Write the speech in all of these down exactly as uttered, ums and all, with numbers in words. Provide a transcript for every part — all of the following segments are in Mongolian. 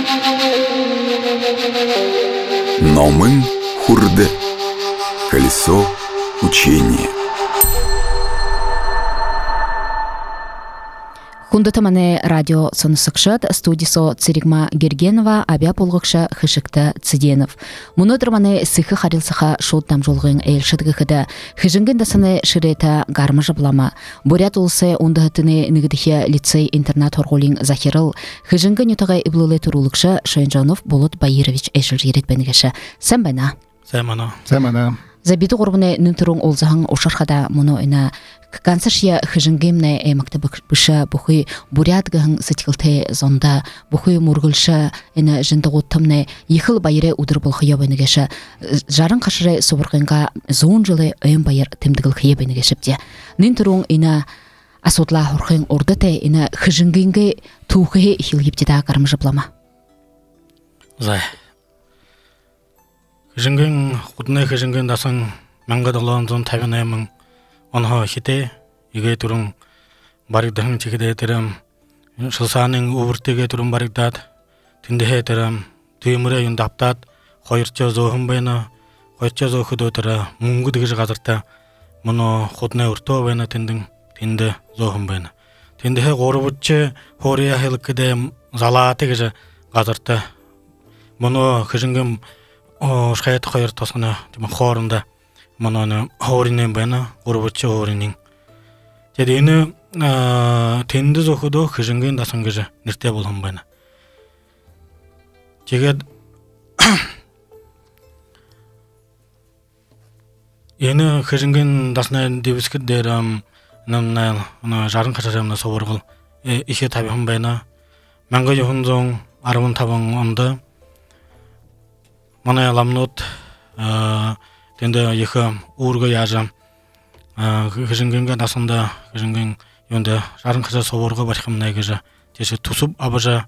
Номын хурды. Колесо учения. Хундатамане радио сонусыкшат студисо Циригма Гергенова абя полгокша хышыкта Циденов. Мунодырмане сыхы харилсыха шоттам жолгын элшыдгыхыда хыжынген дасыны шырета гармыжы булама. Бурят улсы ундахытыны нигдихе лицей-интернат хорголин Захирыл хыжынген ютагай иблылы турулыкша Шойнжанов Болот Баирович эшил еретбенігеші. Сән бәна? Сәмана. Сәмана. Забиды ғорбыны нүнтірің олзағын ошархада мұны өйна Кансашия хыжынгемне эмакта быша бухы бурятгын сытилте зонда бухы мургылша эна жындаготтамне ехыл байре удыр болхы ябыныгеша жарын кашыры собыргынга зон жылы өйн байыр темдигыл хыябыныгешипте нинтурун ина асотла хорхын ордате ина хыжынгенге тухы хилгиптеда кармыжыплама зай хыжынген худны хыжынген дасан мангадалан зон табынаймын онха хите иге турун баригдан чигде терам шылсаның убуртеге турун баригдат тиндехе терам түймүрө юндаптат койырча зохун байна койырча зохудо тера мунгу дигиш газырта муну худны урто байна тиндин тинде зохун байна тиндехе горубучче хория хелкеде залааты геже газырта муну хыжынгым ошхайт койыртосуна тима хорунда Манана хоринен бана горбоччо хоринин. Жадыны тенди зохудо хыжынген дасангыжы нерте болгон бана. Жегет эни хыжынген дасна дебискет дерам намна ана жарын качарамна соборгул ише табым бана. Манга жохунзон армын табан онда. Мана ламнот Тенде ехы урга яжам хыжынгенге дасында хыжынген йонда жарын кыжа соборга башкамна гыжа теше тусуп абажа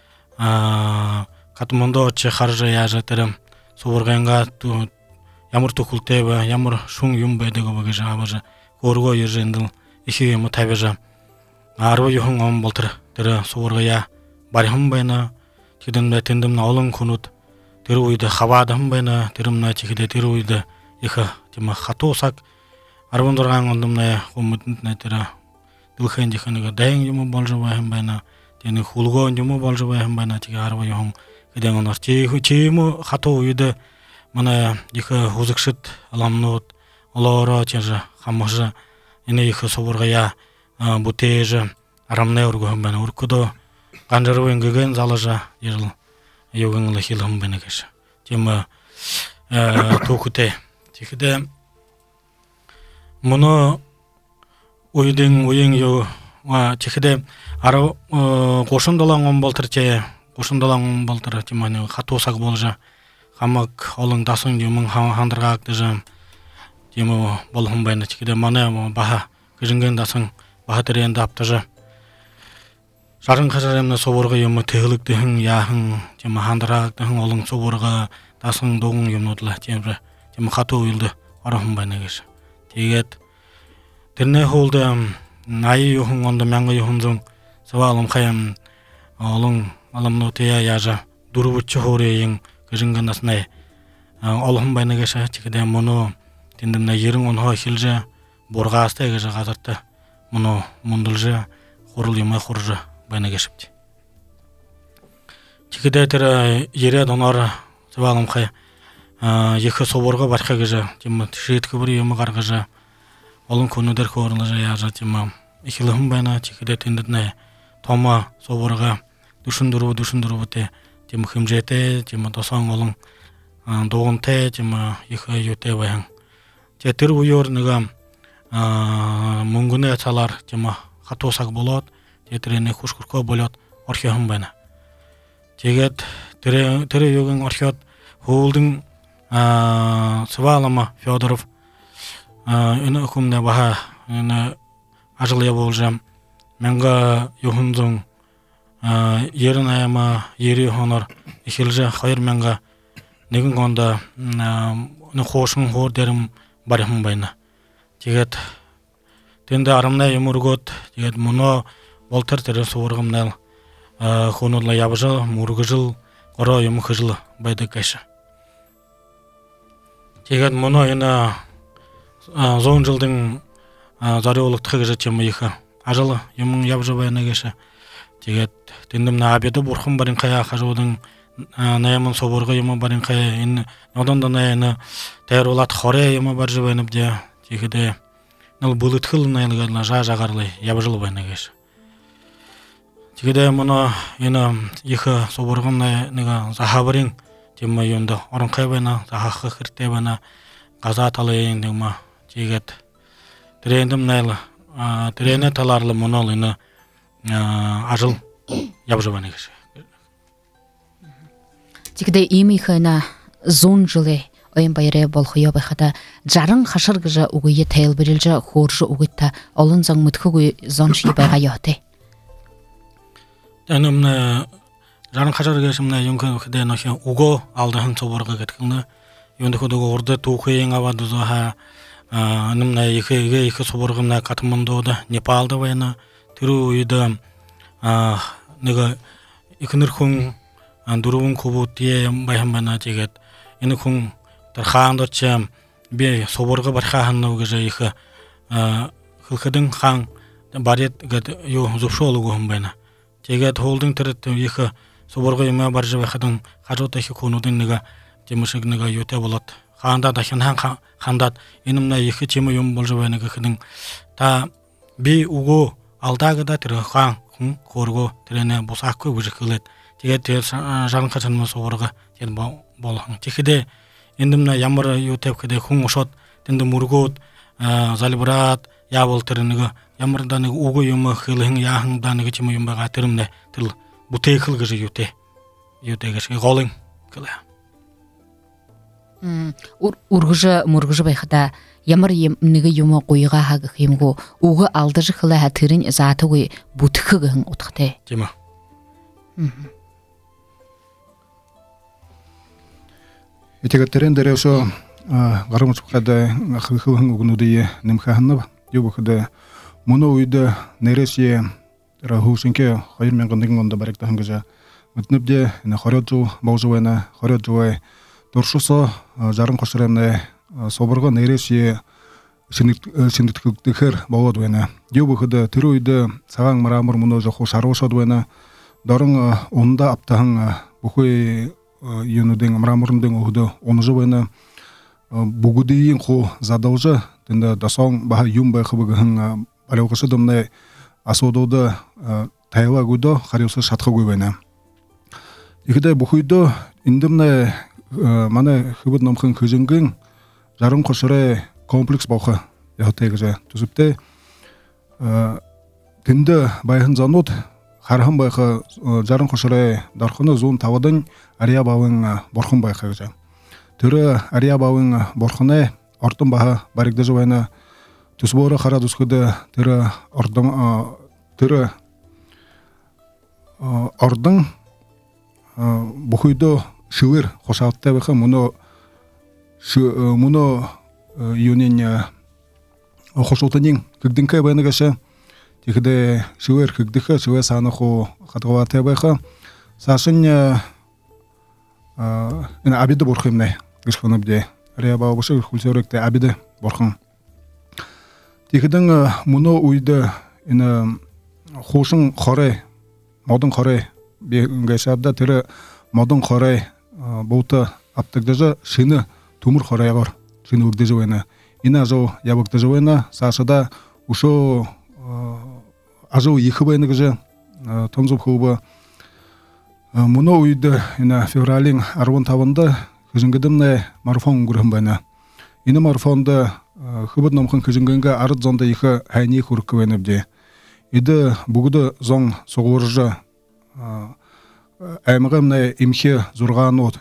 катмондо че харжа яжа терем соборганга ту ямыр тукултеба ямыр шун юмбе дего гыжа абажа корго ержендил ихи ему табежа арва йохун ом болтыр тере соборга я бархам байна тиден тендем наолын кунут тер уйда хавадам байна теремна чигде тер уйда иха тима хатосак арвондорган ондумна хумутна тера дилхенди ханага дайын юму болжабайым байна тени хулго юму болжабайым байна тига арва йохун кеден онар чейху чейму хато уйда мана иха хузыкшит аламнот олора чежа хамажа эне иха соборга я бутежа арамне ургуым байна уркудо канжарвын гыгын залажа ежил йогын лахилам байна кеша тима токуте Тихде муну уйдың уйың ю ва тихде ара кошундалан он болтырче кошундалан он болтыр тиманы хатосак болжа хамак олың дасың юмың хандырга актыжа тиму болхун байна тихде мана баха кыжынген дасың баха терен даптыжа жарын кажаремна соборга юмы тыгылыктыгын яхын тима хандырга актыгын олың соборга дасың доңун юмнутла темре Тем хату уйлды арахым байнагыш. Тегет терне холда най юхун онда манга юхунзун савалым хаям алың аламно тея яжа дурубуччу хореyin кыжынган аснай алахым байнагыш чекеде моно тендемна ерин онха хилже боргастай гыжа газырта моно мундулже хорул юмай хоржа байнагышыпти. Чекеде тера ере донар савалым хай ехы соборга башка гыжа тима шетке бир юмы гаргыжа олын конудер хорылжа яжа тима ихилым байна чекеде тендетне тома соборга душундуру душундуру те тима химжете тима тосан олын догонте тима ехы юте баян тетир уйор нга мунгуне чалар тима хатосак болот тетирене хушкурко болот орхем байна тегет тере тере йогын орхот холдың Свалама Федоров эне хумне баха эне ажылия болжам менга юхунзун ерин аяма ери хонор ихилже хайр менга негин гонда не хошун хор дерим барым байна тегет тенде арамна юмургот тегет муно болтер терес ургымнал хонула ябжа мургыжыл Oro юм хыжлы байды кайшы. Тегет мұны ена зон жылдың зарыолықтығы жетемі ехі. Ажылы юмын ябжы байына кеші. Тегет тендім на абеды бұрқын барин қая қажудың наямын соборғы юмы барин қая. Одан да наяны тәйір олат хоре юмы бар жыбайынып де. Тегеде ныл бұлытқыл найлығадына жа жағарлы ябжылы байына кеші. Тегеде мұны ена ехі соборғын найға захабырин темі юнды орын қай байына, захақы қырттай байына қаза талайын дегма. Тегет тірендім найлы, тірене таларлы мұны олыны ажыл ябжы байына кеші. Тегеде еми қайна зон жылы ойын байыры болхуя байхада жарың қашыр гыжа угүйе тәйіл бірілжі хоржы угытта олын заң мүткі гүй зон ши байға яхты. Тәнімні жарың қашыр кешімні юнкі үкіде нөше уго алдығын соборға кеткіңді. Юнды күдігі орды туқы ең авады зоға німні екі екі соборғымна қатымынды оды Непалды байына түрі үйді ikınır kun duruvun kubut diye bayhan bana teget ini kun tarxanda çam be soborga barxa hanna uga jayxa xılxadın xan baret gad yo zupşolu gum bana teget holding teret yixa soborga yema barja baxadın xajota xi konudun niga temishig niga yote bolat xanda da xan xandat enimna yixa tema yom bolja bana xadın ta be ugo алдагыда тирэ хан хун хорго тирэне босаккы бүжикылет тэгээ тэр жаран качанма соорга тэр болхон тэгэхдэ эндэмна ямар юу тавхдэ хүн ошот тэнд мургууд залбират яавал тэр нэг ямар да нэг уг юм хилэн яахан да нэг юм юм байгаа тэрмнэ тэр бүтэхэл гэж юутэй юутэй гэж голын гэлээ м ургыжы мургыжы байхада ямар нэг юм гуйга хаг хэмгүү уг алдаж хла хатэрин заатгүй бүтхгэн утгатай тийм ээ Итэг тэрэн дээр өсө гарамж хада ххэн угнуудын нэмхэнэ юбхад мөн үед нэрэсээ рахусинке two thousand one онд баригдах гэж мэднэбдэ хорёжу боожвэна хорёжуэ дуршусо жаран гошрэмнэ соборго нэрэсээ шинэтгэгдэхэр бовод байна. Юбхад тэр үед цагаан марамар мөн жохо шаруушод байна. Дорон унда аптахан бүхий юнудын марамурындын өгдө онжу байна. Бүгүдийн ху задалжа тэнда дасон баха юм байхбыгын балеогысыдымны асуудууд тайва гудо хариусы шатхагуй байна. Ихдэ бүхийдө индэмнэ манай хөвд номхон хөжөнгөн жаран гошрэ комплекс бохо яхтай гэж төсөвтэй тэнд байхан занууд хархан байха жаран гошрэ дорхоно зүүн тавдан ария бавын борхон байха гэж тэр ария бавын борхоны ордон баха баригдаж байна төсбөөрө хараад үсгэд тэр ордон тэр ордон бүхийдөө шивэр хошааттай байха мөнө мөнө юунин хошоотын гэгдэнкэ байна гэж тэгэхдээ шивэр гэгдэхэ шивэ санаху хадгаваатай байха сашин энэ абид борх юмнэ гэж хонобдэ ария баа бошиг хүлсөрөгтэй абид борхон тэгэхдээ мөнө үед энэ хошин хорэ модон хорэ би гэшадда тэр модон хорэ буута аптагдажа шинэ төмөр хорайгаар шинэ өгдөж байна. Энэ ажуу явагдаж байна. Саашада өшөө ажуу их байна гэж томзов хөвбө мөнө үед энэ февралийн арван таванд хэжингдэмнэ марафон өнгөрөх байна. Энэ марафонд хөвд номхон хэжингэнгэ ард зонд их хайны хүрэх байна бдэ. Эд бүгд зон сугуурж аймагамнэ имхэ зургаанууд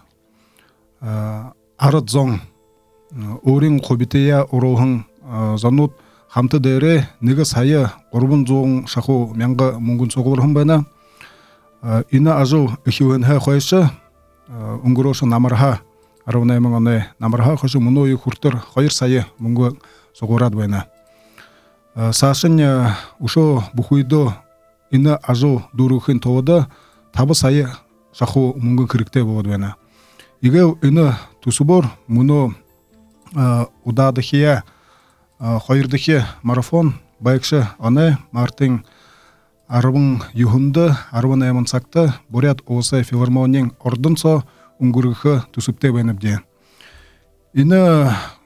ард зон өөрийн хобитея уруухан зонууд хамт дээрээ нэг сая three hundred шахуу мянга мөнгөн цугуурхан байна. Энэ ажуу ихвэн хай хойш өнгөрөөс намарха eighteen оны намарха хойш мөнөө хүртэр two сая мөнгө цугуураад байна. Саашин өшөө бүхүйдөө энэ ажуу дөрөвхийн тувд five сая шаху мунгун кирикте болду бена. Иге ины тусубор муну удадыхия хайырдыхи марафон байкшы аны мартин арбын юхунды арбын эмын сакты бурят осы филармонияның ордынсо унгургы тусупте бенебде. Ины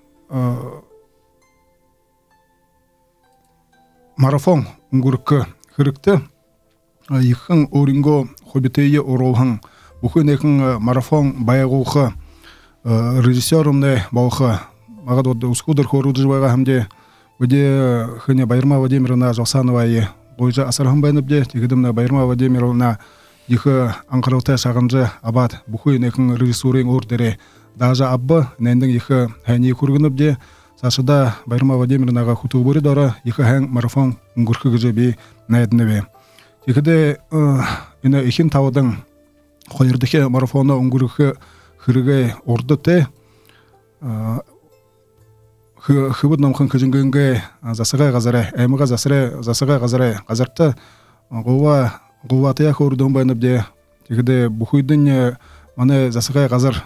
марафон унгургы кирикте ихын оринго хобитeye оролхан бухын экин марафон баягухы режиссерымны балхы магад вот ускудыр хоруджбага хамде воде хыне Байырма Владимировна Жолсановая бойжа асархан байныбде тигидимна Байырма Владимировна ихы анкарылта шагынжы абат бухын экин режиссурын ордере даже аббы нендин ихы хани кургыныбде сашыда Байырма Владимировнага хутубуры дора ихы хан марафон унгуркы гжеби найдныбе. Тигиде ина ихин тавадың хайырдыхи марафоны унгуркы хырыгай ордыте хыбыд намхан кыжынгынге засыгай газаре эмига засыре засыгай газаре газарты гова гуватыя хордун байныбде тигиде бухуйдын маны засыгай газар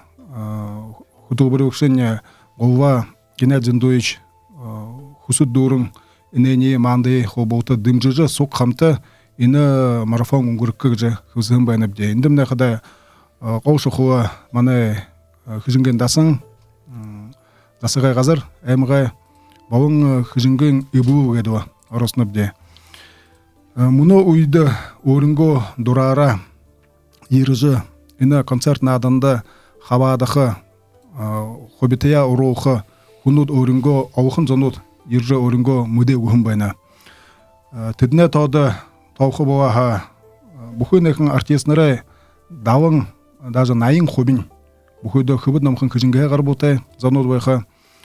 хутубурукшын гова Геннадий Зиндуевич хусуд дурун инени манды хоболта дымжыжы сок хамты ины марафон унгуркы же хызын байныбде индимне када коушухуа маны хыжынген дасың засыгай газар эмгай бабың хыжынген ибу гедва оросныбде. Муну уйды орынго дурара ирыжы ины концерт наданда хабадахы хобитея урохы хунуд орынго аухын зонуд иржы орынго муде ухын байна. Тедне тоды тавхы баха бухын экин артистнары давың даже найын хобин бухыйды хыбыд намхын кыжынге гарбутай зонуд байха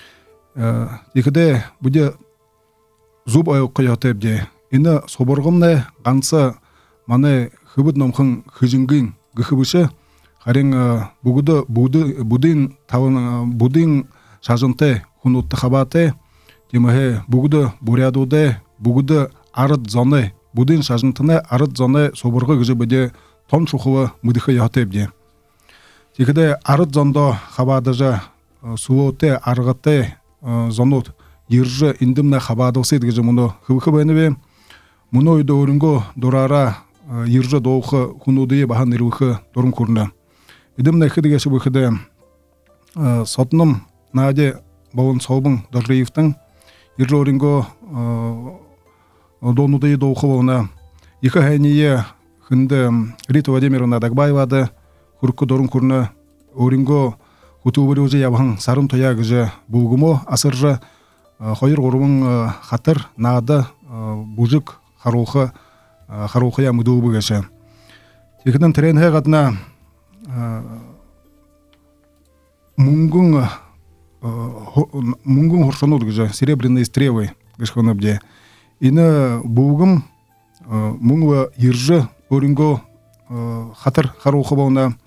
тикиде буде зуб айыкка ятебде ины соборгымны ганса маны хыбыд намхын кыжынгын гыхыбышы харин бугуды буды будын тавын будын шажынты хунутты хабаты тимахе бугуды бурядуды бугуды арыд зоны будын шажынтыны арыд зоны соборгы гыжы буде тон шухуы мыдыхы ятебде. Тикиде арыд зондо хабадыжы суоте аргыты зонут иржы индимне хабадысыд гыжы муну хыбыхы байныбе муну ойды орынго дурара иржы доухы хунудые бахан ирвыхы дорын курны. Идимне хыдыгеші бөхіде сотным наде бауын солбың Доржиевтің иржы орынго донудые доухы бауына екі хайние хынды Рита Владимировна Дагбаевады хуркы дорын курны орынго хутубыры уже ябын сарын тоя гыжы булгумо асыржы хайыр орымын хатыр нады бужык харухы харухы я мыдубы гыжы. Текіден тренхе гадна мунгун мунгун хоршонуд гыжы серебряные стрелы гышхыныбде. Ины булгум мунгва иржы орынго хатыр харухы бауына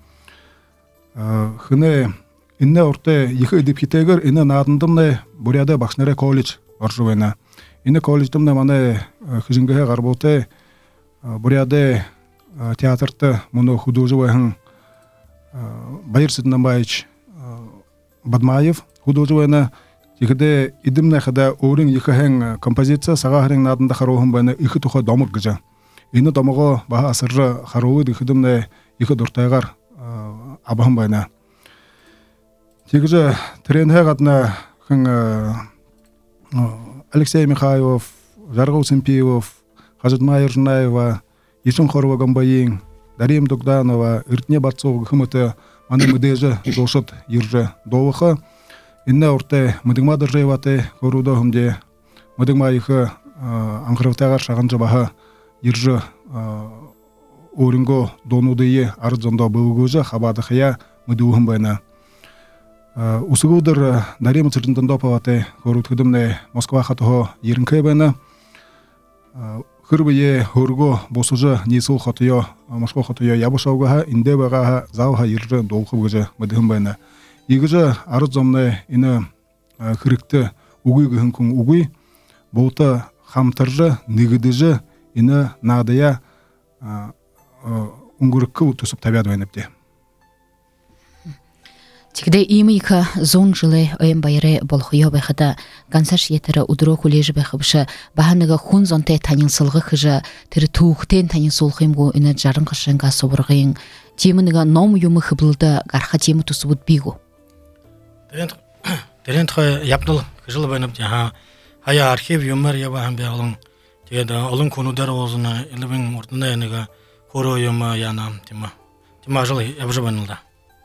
хыны инне орте екі эдипхитегер ины надындымны буряда бакшнере колледж оржуэна. Ины колледждымны маны хыжынгыхе гарботе буряда театрты муну художевайхын Байыр Сыднамбаевич Бадмаев художевайна тикиде идимне хада орын екі хэн композиция сага хрен надында харухын байны екі туха домыр гыжы. Ины домого баха асыржы харуы дихидимне екі дуртайгар абахын байна. Тигиже тренхе гадна хэн Алексей Михайлов, Жаргал Симпиев, Хажидмайыр Жнаева, Ишин Хорова Гамбаин, Дарим Дугданова, Иртне Барцов хымыты маны мыдежы жолшыт иржы довыхы. Инне орте мыдыгма дыржайваты хоруда хымде мыдыгма ихы аңқырывтағар шағынжы баха иржы орынго донудые арзондо бұлгузы хабадықия мыдуғым байна. Усығудыр Дарим Цирдындандоповаты хоруд хыдымны Москва хатығы ерінкай байна. Хырбые хорго босужы несыл хатыё Москва хатыё ябышаугаха инде бағаха залха иржы долқы бұгызы мыдығым байна. Игыжы арзомны ины хырыкты угуй гыхын күн угуй болта хамтыржы нигидыжы ины надыя унгурыкку тусуп табиат вайнапте. Тигде имейка зон жылы ойын байыры болхуя байхада гансаш етері удро коллежі байхабыша баханыга хун зонте танинсылғы хыжа тірі туықтен танинсулхимгу ина жарын қашынға собырғайын темініга ном юмы хыбылда гарха темі тусубут бигу. Терен тхай япныл жылы байнапте ха хая архив юмар яба бе алың теда алың конудар озына илбин ордына энега хоро юма янам тима тима жылы ябжы банылда.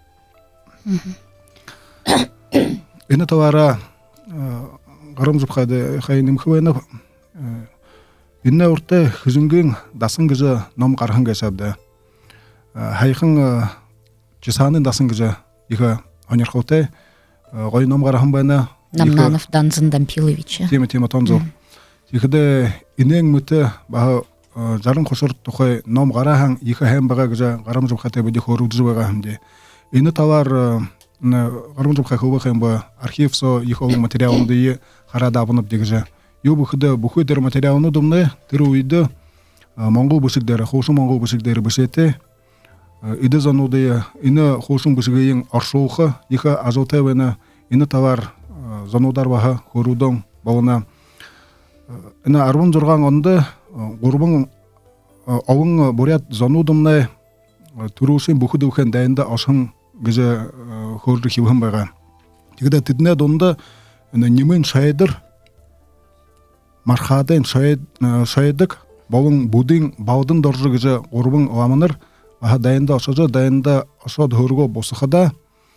Ина тавара гарам жупхады хайним хвайна инна урте хизүнгин дасын гыжа ном гархан гасады. Хайхын чисаны дасын гыжа иха анерхоте гой ном гархан байна Намнанов Данзын Дампилович. Тема тема тонзо. Ихде инен мөтө ба жарын кошор тухай ном гарахан иха хэм бага гыжа гарам жупхаты бди хоруджы бага хамде. Ина тавар гарам жупхай хова хэм ба архив со ихол материалды харада абынып дегже. Ю бухда бухудер материалны думны тиру уйды монгол бушигдер хошу монгол бушигдер бушете иде зануды ина хошун бушигейин аршоуха иха азотевена ина тавар занудар баха хорудон балына ина арвун журган онды гурбун авын бурят занудумны турушин бухуду хэн дайында ашын гыжа хорду хивхан бага тигде тидне донда ина немен шайдыр мархаден шайд шайдык балын будин балдын доржу гыжа гурбун аламаныр аха дайында ашажа дайында ашад хорго босухада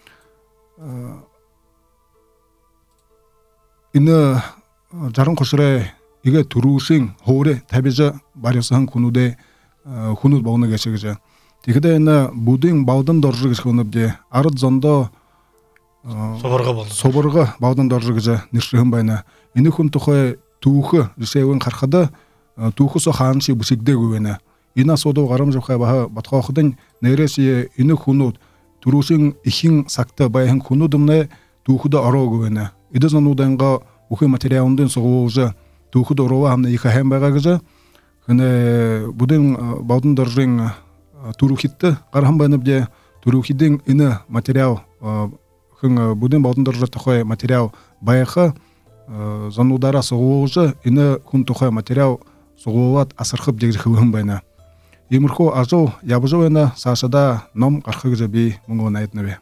ина жарын кошуре иге турушин хоре табижа барясан кунуде хунуд балына гешегежа тигде ина будин балдын доржу гышкыныбде арыт зондо соборга болду соборга балдын доржу гыжа нишрын байна ини хун тухай туухы жисевин кархада туухы со ханши бусигде гүвена ина содо гарам жохай баха батхохдын нерesi ини хунуд турушин ихин сакта байхан хунудумне туухуда аро гүвена иде зануданга ухы материалындын согуужа туухуда орова хамна иха хэм бага гыжа хне будын балдын доржин турухитты гарам байныбде турухидин ини материал хын будын балдын доржа тухай материал байха занудара согуужа ини хун тухай материал согуат асырхып дегжи хыбын байна Имурхо ажо ябжоена сашада ном гархыгжа би мунгон айтнабе.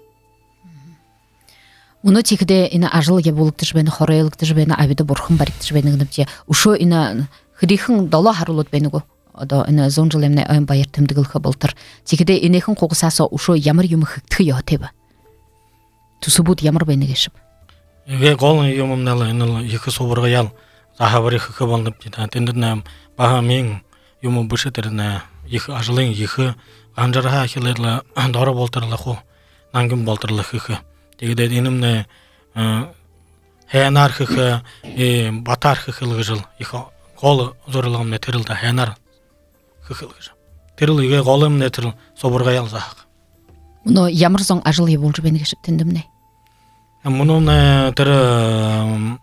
Уно тикде ина ажыл ябулыктыш бени хорейлыктыш бени абиде бурхан бариктыш бени гнапте. Ушо ина хрихын дала харулут бенигу. Ада ина зонжулемне айн байыртымдыгыл хабылтыр. Тикде инехын когусаса ушо ямар юм хыктı ятеба. Тусубут ямар бенигешип. Эге голын юмумналы ина екі соборга ял. Захабари хыкы болдып дита. Тендернам баха мен Юму бушетерне их ажлын ихы анжарха хилерле дора болтырлы ху нангым болтырлы хы тегде денимне хэнар хы э батар хылгы жыл их гол зорлыгымне терилде хэнар хылгы жыл терилге голымне терил соборга ялзак Муно ямар зон ажыл е болжу бени кешип тендимне мунун тер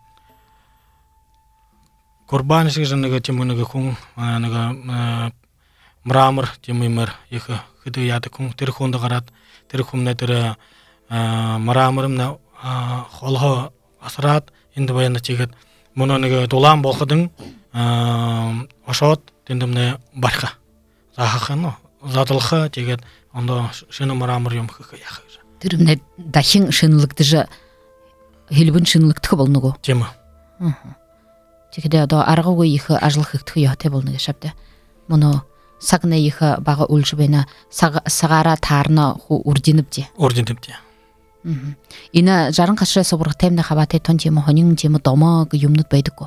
Курбан шиженеге темунеге кун анага мрамор темимер их хыды яты кун терхонда гарат терхумне тер мраморымна холхо асрат инде баяна чигет мунонеге долан болхыдың ашот тендемне барха захахано затылхы чигет анда шыны мрамор юм хы яхы Тирмне дахин шынлыкты же хилбин шынлыкты болнугу тема Тигде ада аргы ихы ажыл хыктı ятэ болны гешапты. Муну сагны ихы бага улжубена сагара тарна ху урдинипти. Урдинипти. Ина жарын кашра собург темне хабате тончему хонин чему дома юмнут байдыко.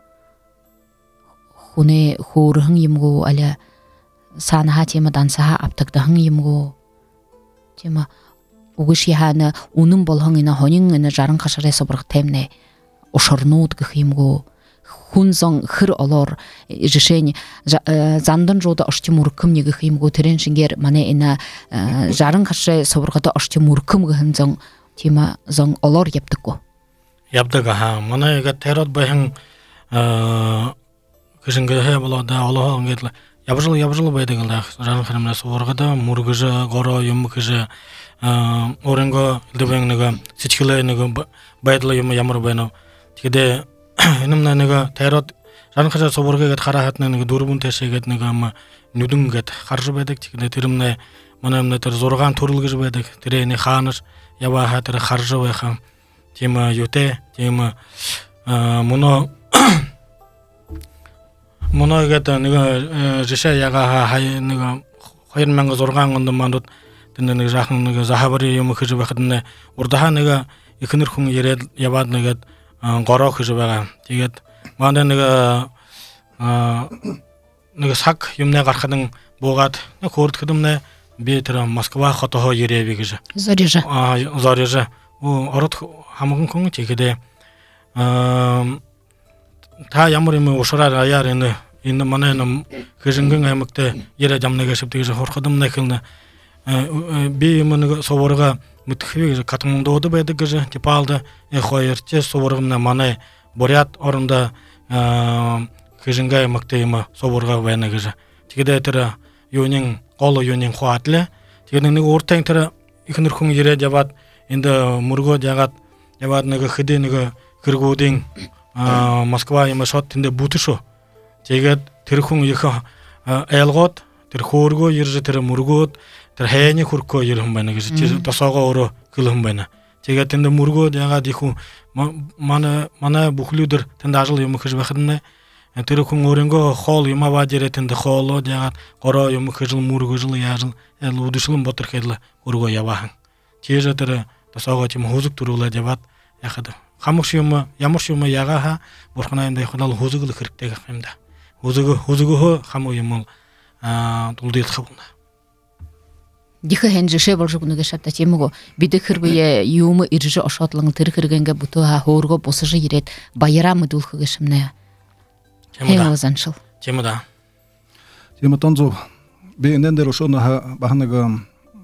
Хуне хурхын юмгу аля санха чему дансаха аптагдахын юмгу. Чему угыш яхана унун болхын ина хонин ина жарын кашра собург темне ошорнут гых юмгу. Хунзон хыр олор решение зандан жода ашти муркым неге химго терен шингер мане ина жарын кашре собургада ашти муркым гынзон тема зон олор яптыко яптыга ха мана эга терот бахын кышынга хэ болода олоо гетла ябжыл ябжыл байдыгылда жан ханымна суворгада мургыжы горо юмкыжы оренго дебеңнега сичкилейнега байдла юм ямар байна тиде инемна нега тайрот жан хажа суворгага карахатнега дурбун тешегетнега ама нүдүнгет харжы байдык тиде тиримне манамна тер зорган турулгыжы байдык тирени ханыш яба хатыр харжы байха тема юте тема муно муно гата нега жеша яга хай нега хайр манга зорган гонда мандут теннега жахын нега захабари юм хыжы бахадны урдаха нега икнер хүн яред ябад нега горо хыжы бага тигет манда нега нега сак юмне гархадын богат хорт кыдымне бетер Москва хотого еребе гыжы Зарежа а зарежа о орот хамгын хүн тигеде та ямар юм ушрар аяр энэ энэ манайна хыжынгын аймакта ере жамнага шиптеге хорхадым накылны би юмны соборга мутхвеге катмундоды байдаг гыжы типалды э хойерте соборгымна манай борят орында хыжынга аймакта има соборга байна гыжы тигеде тера юнин коло юнин хуатле тигеде нэг уртаң тера ихнер хүн ере жабат энде мурго жагат жабат нэг хыды нэг кыргуудын Москва има шот тинде бутышо тэгээд тэр хүн их айлгот тэр хөөргөө ирж тэр мөргөөд тэр хайны хөркөө ирхэн байна гэж тэр тосоогоо өрөө хөлхөн байна. Тэгээд тинде мөргөөд ягаад их хүн манай манай бүхлүүдэр тэнд ажил юм хийж байхад тэр хүн өөрөнгөө хоол юм аваад ирээ тэнд хоолоо ягаад гороо юм хийж мөргөөжл яажл айлуудшлын ботор хэлээ өргөө яваахан. Тэгээд тэр тосоогоо тийм хөөзөг төрүүлээд яваад яхад хамш юм ямар ч юм ягаха бурхнайнда худал хөөзөг л хэрэгтэй гэх юм да. Хөөзөг хөөзөгөө хаму юм аа дулдыт хавна. Диха хэнжэшэ болж гүнэгэ шатта чимэго бид хэрвээ юм ирж ошотлон тэр хэрэгэнгэ бүтөха хөөргө бусжи ирээд баярам дүүлхэгэ шимнэ. Хэмэзаншил. Чимэда. Чимэтонзо би нэндэр ошоно бахнага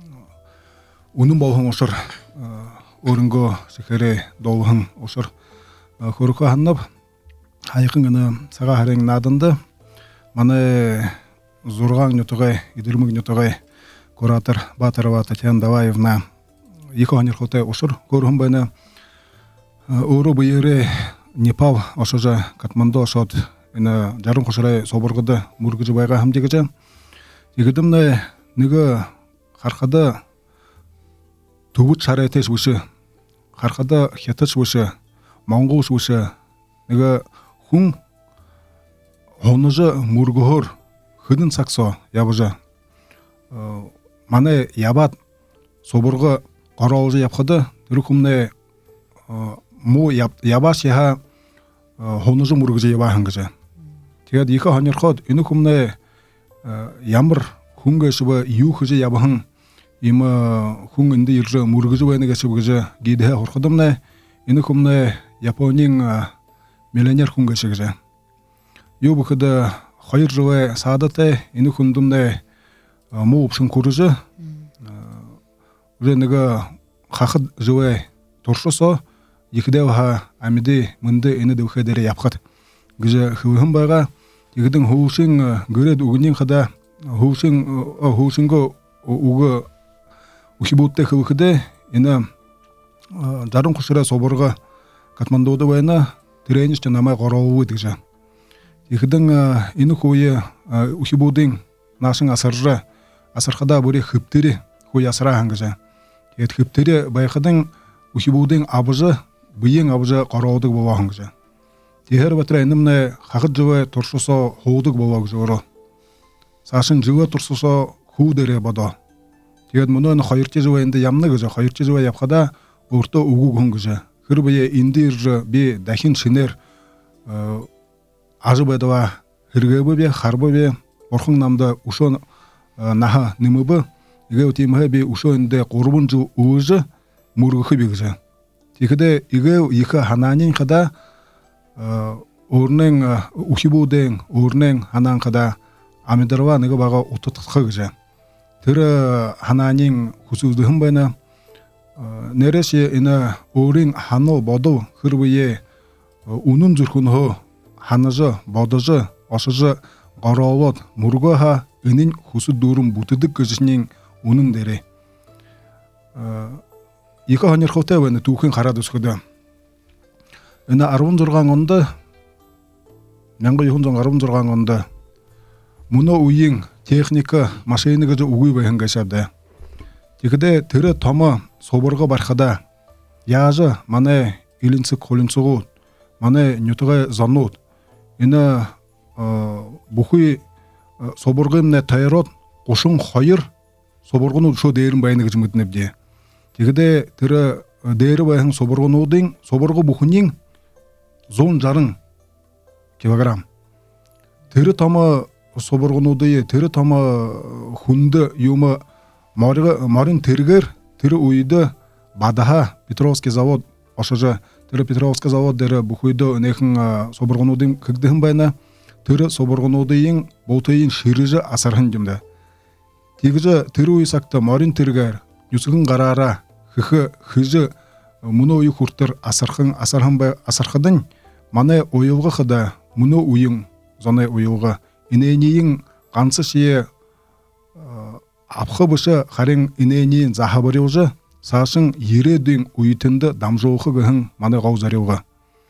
үнэн болхон ошор өрөнгөө сэхэрэ доолхон ошор хөрхө ханнав хайхын гэнэ цагаа харин нааданда манай зургаан нутгай идэрмэг нутгай куратор Батарова Татьяна Даваевна их анерхотэй ошор көрхөн байна өөрөө биерэ Непал ошожа Катманду ошод энэ жаран хошрай соборгод мөргөж байгаа хамдигэж игдэмнэ нэг харахада төвд шарайтээс үш харахада хятадч үш монгол үш нэг хүн хонож мөргөөр хөнөн цагсоо явж манай ябад соборго гороолж явхад тэр хүмнэ мо ябаш яха хонож мөргөж яваахан гэж. Тэгээд их хонёрхоод энэ хүмнэ ямар хүнгээшв юу хийж явахан им хүн энд ирж мөргөж байна гэж гэж гидэ хорходомнэ энэ хүмнэ Японийн миллионер хүн гэж гэж. Юу бөхөд хоёр жив саадатай энэ хүндүмнэ муу option көрөж үрэ нэг хахад жив туршосоо ихдэвха амиди мөндө энэ дэвхэдэр явхад гэж хөвөн байгаа. Тэгдэн хөвшин гөрөд үгнийн хада хөвшин хөвшингөө уг ухибуттэй хөвхдэ энэ жаран хушраа соборго Катмандууд байна. Тэрэнч намайг гороов гэж. Ихэдэн энэ хөөе ухибуудын наашин асаржа асархада бүрий хөвтөрэ хөө ясраа хангаж. Тэгээд хөвтөрэ байхадан ухибуудын абжа биеийн абжа гороодог бовоо хангаж. Тэгэхэр батра энэмнэ хахад зөв туршусоо хуудаг бовоо гэж өөрөө. Цаашин зөв туршусоо хүүдэрэ бодоо. Тэгээд мөнөө н хоёр жив энд ямна гэж хоёр жив явхада өөртөө өгөг хүн гэж. Тэр бие эндэр би дахин шинээр ажбадва хэрэгэбэ харбэ орхон намда өшөө наха нэмэбэ игээ утимхэ би өшөө эндэ гурван жив өөж мөргөх би гэж. Тэгэхдээ игээ их ханаанын хада өөрнэн ухибүүдэн өөрнэн ханаан хада амидарва нэг бага утутгах гэж. Тэр ханаанын хүсүүлдэн байна. Нэрээс энэ өөрийн хануу бодов хэрвээ үнэн зүрхөнөө ханаж бодож осож горовод мургоха энин хусу дурум бутыдык көжүшнин унун дере. Ика ханер хоте вэне түүхэн хараад өсгөдө. Эна арван зургаан онд мянга тоғыз жүз арван зургаан онд муно уйин техника машины гэж үгүй байхан гэшавдэ. Тэгэхдээ тэр томо соборго бархада яажа манай илэнцэг холинцгууд манай нютгай зоннууд энэ бүхий соборгын тайрод гушин хоёр соборгонууд шууд дээрэн байна гэж мэднэвдэ. Тэгэхдээ тэр дээр байхан соборгонуудын соборго бүхний зуун жаран килограмм. Тэр томо соборгонуудын тэр томо хүнд юм морин тэргээр тэр үед Бадаха Петровский завод ошожа тэр Петровский завод дээр бүхийдөө өнөөхөн соборгонуудын кэгдэхэн байна. Тэр соборгонуудын болтойн ширэж асархан юмда. Тэгж тэр үе сагта морин тэргээр юсгэн гараараа хөх хэж мөнөө үе хүртэр асархан асархан бай асархадын манай уйлгахда мөнөө үеийн зоны уйлга инээний ганц шие авхабыша харин инээний захабарыужа саашин ирээдүйн үетэнд дамжуулах гэн манай гов зариуга.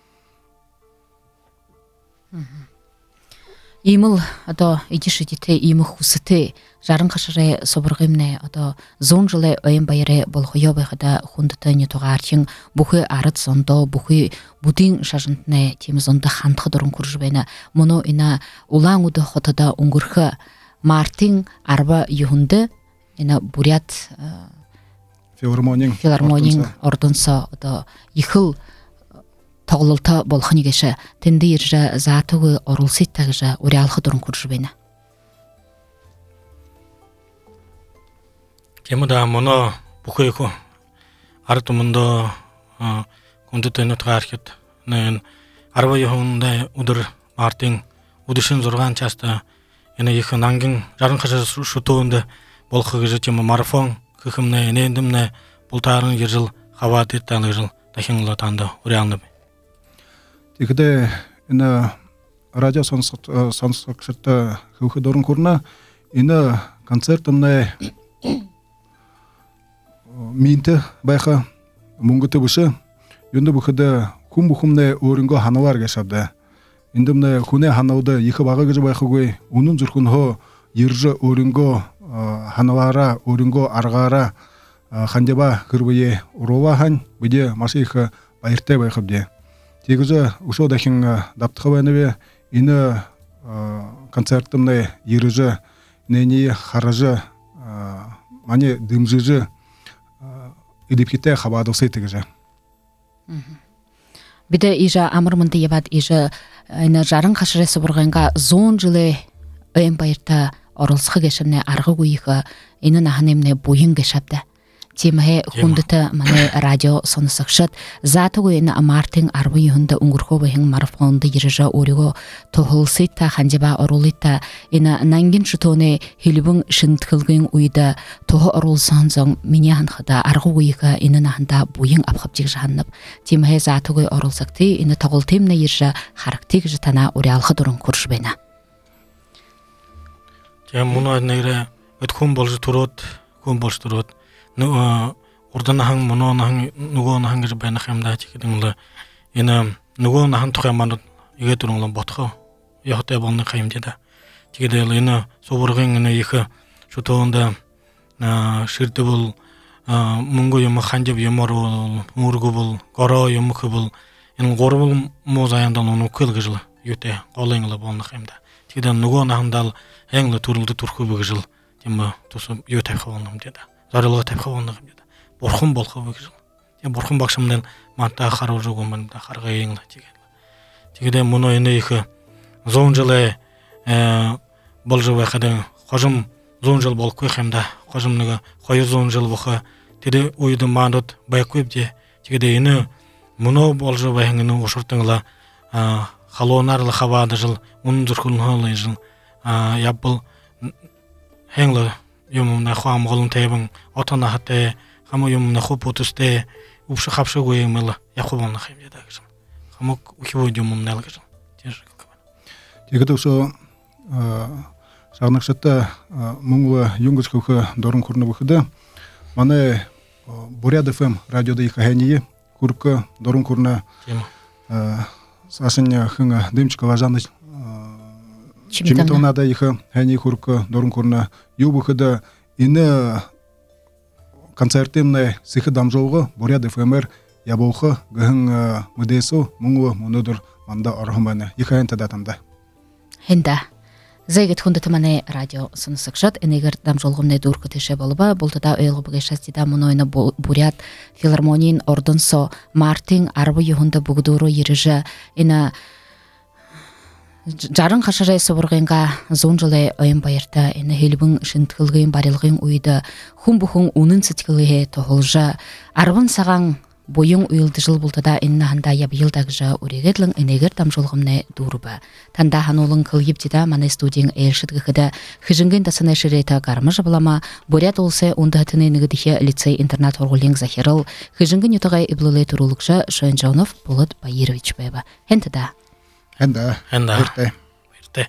Имэл одоо идишидите имэх хүсэтэй жаран хашрэ соборгымнэ одоо зон жилэ оюн баярэ болохё байхада хүндтэй нэтугаарчин бүхэ ард зондоо бүхэ бүдийн шажинтнэ тийм зондо хандах дуран хүрж байна. Моно ина улаан үдэ хотода өнгөрхө Мартин арба юхүндэ ина бурят филармонийн филармонийн ордонсо одоо ихэл тоглолтоо болохны гэшэ тэнд ирж заатыг оруулсыт гэж уриалах дуран хүрж байна. Кемуда моно бүхэйхо ард өмнөдөө хүндэт нутгаархэд нэн арба юундэ өдөр Мартин өдөшин зургаан часта энэ их нангин жаран хашаа шүтөөнд болох гэж юм марафон хөхмнэ нэндэмнэ бултаарын гэрэл хаваад иртэн гэрэл дахинлоо танд уриална. Тэгэхдээ энэ радио сонсогчдод хөөхд орон хүрнэ энэ концерт өмнө минтэ байха мөнгөтэй бүшэ юунд бүхэд хүн бүхэмнэ өөрөнгөө ханаваар гэшавдэ. Эндэмнэ хүнээ ханавд их бага гэж байхаггүй үнэн зүрхэн хөө ирж өөрөнгөө ханаваараа өөрөнгөө аргаараа хандяба хөрвие уруухан бидэ маш их баяртай байхавдэ. Тэгж өшөө дахин давтах байна вэ? Энэ концертымны ирж нэний харж мани дэмжиж эдипхтэй хаваадусэй тэгж. Бидэ ижа амармант яваад ижа энэ жаран хашрэ соборгынга зон жилэ оюн баярта оролцох гэшнэ аргагүй их энэ нахнэмнэ буян гэшавда. Тимхэ хүндэт манай радио сонсогчд заатгүй энэ Мартин арба юунд өнгөрхөө бахан марафонд ирж өөрийгөө тохолсыта ханжиба оруулыта энэ нангин шүтөнэ хэлбэн шинтгэлгийн үед тохо оруулсан зон миний ханхада аргагүй их энэ наханда буян авхавжиг ханнав. Тимхэ заатгүй оруулсагти энэ тоглолтымны ирж характик гэж тана уриалах дуран хүрш байна. Тийм мөнөө нэрэ өдхөн болж турууд хүн болж турууд нөө урданахан мононахан нөгөөнахан гэж байх юм даа гэдэг л энэ нөгөөнахан тухай манад игээд дөрөнгө ботхоо яхтай болны хаймдаа да. Тэгээд л энэ сувргийн энэ их шүтөөнд ширдэбэл мөнгө юм ханжив юмор мөргө бол гороо юм хөвл энэ гурван мозаянд нүкэл гэж л юутэй голын л болны хаймдаа. Тэгээд нөгөөнахандаа хэн л төрөлд төрхөө гэж л тийм тус юу тавих юм даа. Зорилго тавих юм даа. Бурхан болох гэж. Тийм бурхан багшмын манта харуулж өгөн манд харгаян л тэгээд. Тэгээд мөнөө энэ их зон жилэ болж байхад хожим зон жил болохгүй юм да. Хожим нэг хоёр зуун жил бохоо тэр үед мандад байхгүй бие. Тэгээд энэ мөнөө болж байхын энэ ушуртангла халуунаар л хаваад жил үнэн зүрхэн хоол жил ябл хэнгло юм на хаам голон тэбэн отона хатэ хам юм на хопотстэй өвш хавшгүй юм л явах юм нах юм даа гэж. Хамаг үхүү юм нэл гэж. Тэгээд өсө шагнакшатта муңлы юнгыч көхө дорун курны бухыды. Маны Бурят эф эм радиода ихахани курка дорун курна сашыня хынга дымчка важаны чимитонада иха хани курка дорун курна юбухыда ине концертимне сихы дамжолго Бурят эф эм яболхы гын мудесу муңлы мунудур манда архаманы ихаянта датанда. Хенда Зайгет хундатамане радио сынсыкшат энегер дамжолгомне дуркы теше болба болтада ойлгы бгешастида мунойна Бурят филармонин ордонсо Мартин арбы юхунда бугдуру ережа ина жарын хашарай собургенга зонжоле ойын байырта ина хелбин шинткылгын барылгын уйда хумбухун унын сыткылыхе тохолжа арбын саган Бойың уйылды жыл болтада инна ханда ябйылдагжа урегетлің энегер дамжолғымне дурба. Танда ханолың кылгип дида маны студияң элшидгіхіда хыжынген тасына шырейта гармыжы болама, Бурят олсы ондатыны нігідіхе лицей интернат орғылың захирыл, хыжынген ютағай иблылы турулықша Шойнжаунов Болот Байирович бәйба. Хентада? Хенда. Хенда. Берте. Берте.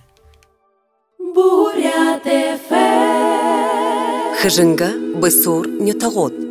Бурят эф эм. Хыжынга бысур нютағот.